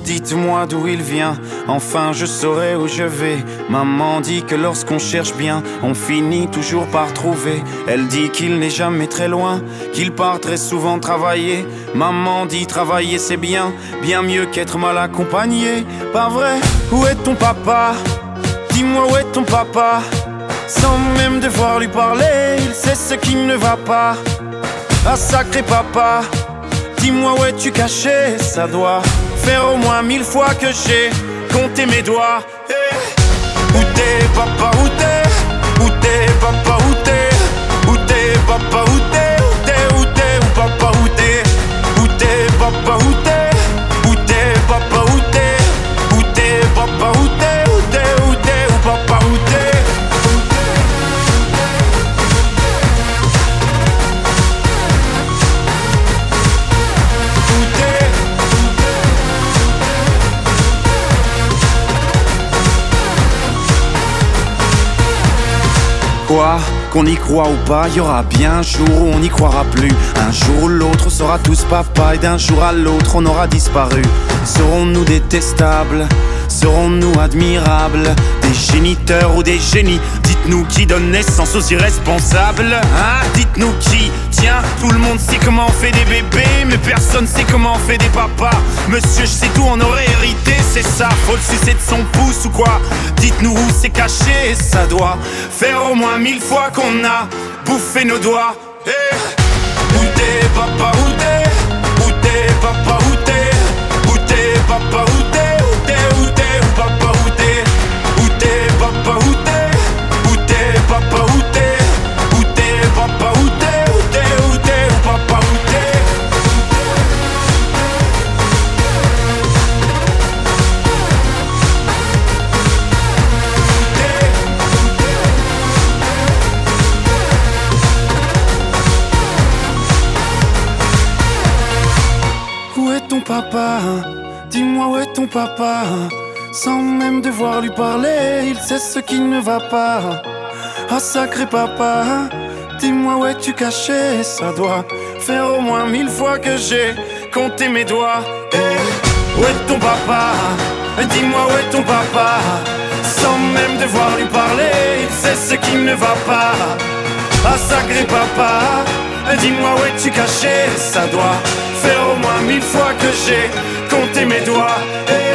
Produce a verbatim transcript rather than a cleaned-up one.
dites-moi d'où il vient, enfin je saurai où je vais. Maman dit que lorsqu'on cherche bien, on finit toujours par trouver. Elle dit qu'il n'est jamais très loin, qu'il part très souvent travailler. Maman dit travailler c'est bien, bien mieux qu'être mal accompagné. Pas vrai? Où est ton papa? Dis-moi où est ton papa? Sans même devoir lui parler, il sait ce qui ne va pas. Ah sacré papa, dis-moi où es-tu caché? Ça doit faire au moins mille fois que j'ai compté mes doigts. Hey. Où t'es papa, où t'es? Où t'es papa, où t'es? Où t'es papa, où t'es? Où t'es, où t'es, où papa, où t'es? Où t'es papa, où t'es? Où t'es papa, où t'es? Où t'es papa, où t'es? Où t'es, où t'es, où papa, où t'es? Quoi? Qu'on y croit ou pas, y aura bien un jour où on n'y croira plus. Un jour ou l'autre on sera tous papa, et d'un jour à l'autre on aura disparu. Serons-nous détestables? Serons-nous admirables? Des géniteurs ou des génies? Dites-nous qui donne naissance aux irresponsables, hein? Dites-nous qui? Tiens, tout le monde sait comment on fait des bébés, mais personne sait comment on fait des papas. Monsieur, je sais tout, on aurait hérité, c'est ça. Faut le sucer de son pouce ou quoi? Dites-nous où c'est caché, ça doit faire au moins mille fois qu'on a bouffé nos doigts. Hey. Où t'es papa, où t'es? Où t'es papa, où t'es? Où t'es papa, où t'es? Où t'es, où t'es, où papa, où t'es? Où t'es papa, où t'es? Où t'es papa, où t'es? Où t'es papa, où t'es? Où t'es, où t'es, où papa, où t'es? Où est ton papa? Dis-moi où est ton papa? Sans même devoir lui parler, il sait ce qui ne va pas. Ah sacré papa, dis-moi où es-tu caché? Ça doit faire au moins mille fois que j'ai compté mes doigts. Hey. Où est ton papa? Dis-moi où est ton papa? Sans même devoir lui parler, il sait ce qui ne va pas. Ah sacré papa, dis-moi où es-tu caché? Ça doit faire au moins mille fois que j'ai compté mes doigts. Hey.